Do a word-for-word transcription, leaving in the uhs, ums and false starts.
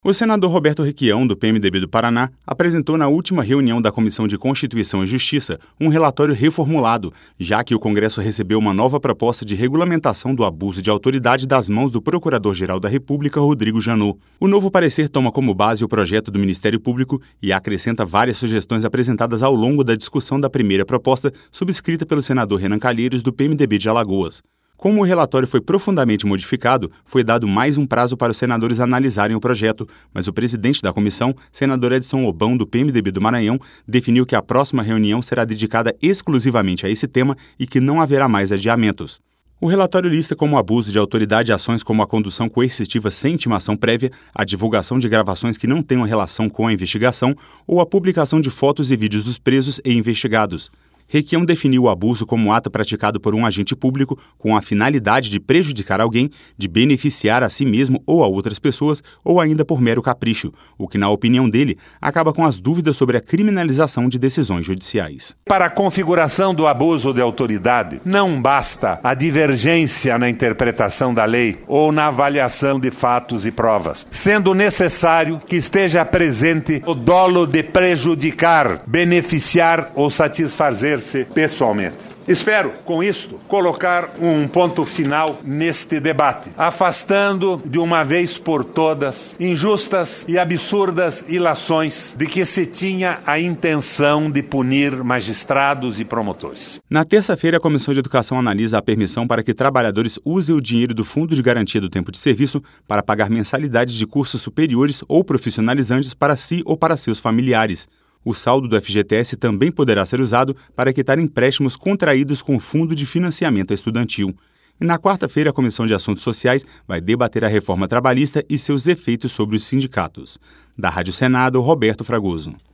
O senador Roberto Requião, do P M D B do Paraná, apresentou na última reunião da Comissão de Constituição e Justiça um relatório reformulado, já que o Congresso recebeu uma nova proposta de regulamentação do abuso de autoridade das mãos do Procurador-Geral da República, Rodrigo Janot. O novo parecer toma como base o projeto do Ministério Público e acrescenta várias sugestões apresentadas ao longo da discussão da primeira proposta, subscrita pelo senador Renan Calheiros, do P M D B de Alagoas. Como o relatório foi profundamente modificado, foi dado mais um prazo para os senadores analisarem o projeto, mas o presidente da comissão, senador Edson Lobão, do P M D B do Maranhão, definiu que a próxima reunião será dedicada exclusivamente a esse tema e que não haverá mais adiamentos. O relatório lista como abuso de autoridade ações como a condução coercitiva sem intimação prévia, a divulgação de gravações que não tenham relação com a investigação ou a publicação de fotos e vídeos dos presos e investigados. Requião definiu o abuso como ato praticado por um agente público com a finalidade de prejudicar alguém, de beneficiar a si mesmo ou a outras pessoas, ou ainda por mero capricho, o que, na opinião dele, acaba com as dúvidas sobre a criminalização de decisões judiciais. Para a configuração do abuso de autoridade, não basta a divergência na interpretação da lei ou na avaliação de fatos e provas, sendo necessário que esteja presente o dolo de prejudicar, beneficiar ou satisfazer pessoalmente. Espero, com isto, colocar um ponto final neste debate, afastando de uma vez por todas injustas e absurdas ilações de que se tinha a intenção de punir magistrados e promotores. Na terça-feira, a Comissão de Educação analisa a permissão para que trabalhadores usem o dinheiro do Fundo de Garantia do Tempo de Serviço para pagar mensalidades de cursos superiores ou profissionalizantes para si ou para seus familiares. O saldo do F G T S também poderá ser usado para quitar empréstimos contraídos com o Fundo de Financiamento Estudantil. E na quarta-feira, a Comissão de Assuntos Sociais vai debater a reforma trabalhista e seus efeitos sobre os sindicatos. Da Rádio Senado, Roberto Fragoso.